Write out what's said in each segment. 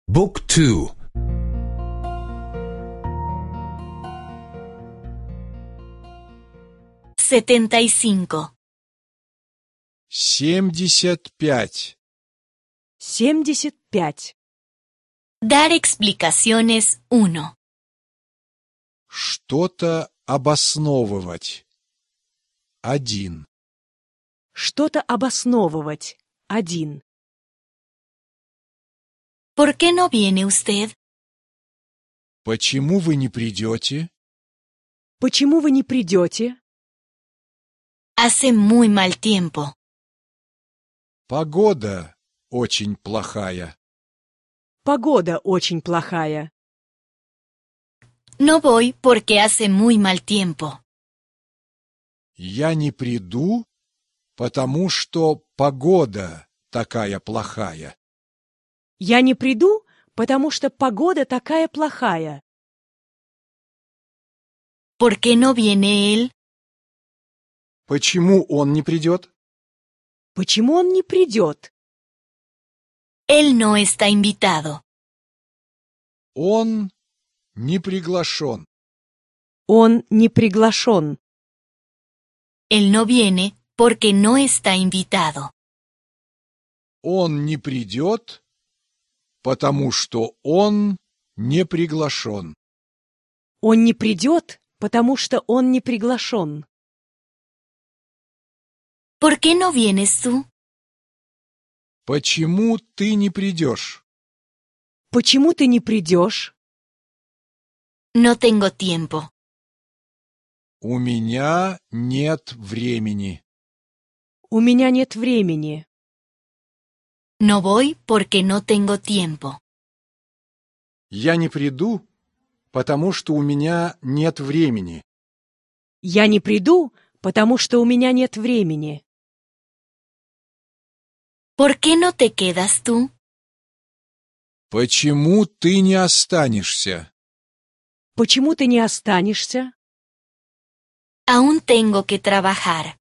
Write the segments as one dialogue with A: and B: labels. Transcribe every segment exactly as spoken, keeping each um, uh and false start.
A: Book two.
B: setenta y cinco.
C: семьдесят пять.
D: семьдесят пять.
B: Dar explicaciones uno.
C: Что-то обосновывать. Один.
D: Что-то обосновывать. Один.
B: ¿Por qué no viene usted?
C: Почему вы не придете?
D: Почему вы не придете?
B: Hace muy mal tiempo.
C: Погода очень плохая.
D: Погода очень плохая.
B: No voy porque hace muy mal tiempo.
C: Я не приду, потому что погода такая плохая.
D: Я не приду, потому что погода такая плохая.
B: ¿Por qué no viene él?
C: Почему он не придет?
D: Почему он не придет?
B: Él no está invitado.
C: Он не приглашен.
D: Он не приглашен.
B: Él no viene porque no está invitado.
C: Он не придет, потому что он не приглашен.
D: Он не придет, потому что он не приглашен.
B: ¿Por qué no vienes tú?
C: Почему ты не придешь?
D: Почему ты не придешь?
B: No tengo tiempo.
C: У меня нет времени.
D: У меня нет времени.
B: No voy porque no tengo tiempo.
C: Я не приду, потому что у меня нет времени.
D: Я не приду, потому что у меня нет времени.
B: ¿Por qué no te quedas tú?
C: Почему ты не останешься?
D: Почему ты не останешься?
B: Aún tengo que trabajar.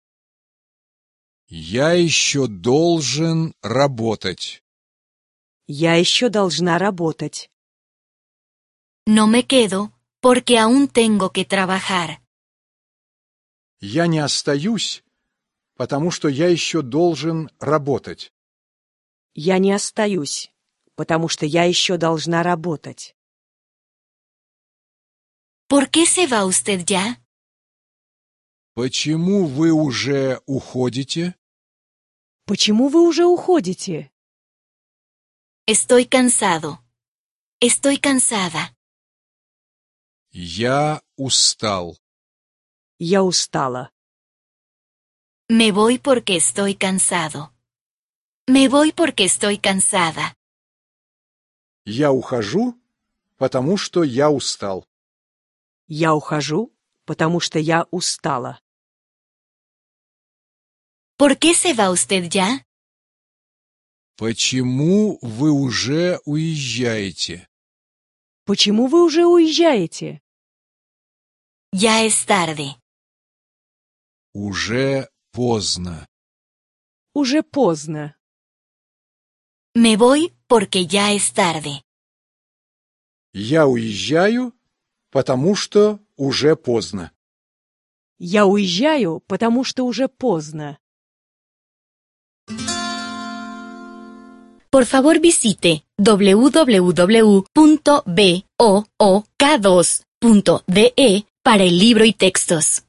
C: Я еще должен работать.
D: Я еще должна работать.
B: No me quedo porque aún tengo que trabajar.
C: Я не остаюсь, потому что я еще должен работать.
D: Я не остаюсь, потому что я еще должна работать.
B: ¿Por qué se va usted ya?
C: Почему вы уже уходите?
D: Почему вы уже уходите?
B: Estoy cansado. Estoy cansada.
C: Я устал.
D: Я устала.
B: Me voy porque estoy cansado. Me voy porque estoy cansada.
C: Я ухожу, потому что я устал.
D: Я ухожу, потому что я устала.
B: ¿Por qué se va usted ya?
C: Почему вы уже уезжаете?
D: Почему вы уже уезжаете?
B: Ya es tarde.
C: Уже поздно.
D: Уже поздно.
B: Me voy porque ya es tarde.
C: Я уезжаю, потому что уже поздно.
D: Я уезжаю, потому что уже поздно.
B: Por favor visite doble u doble u doble u punto book dos punto de para el libro y textos.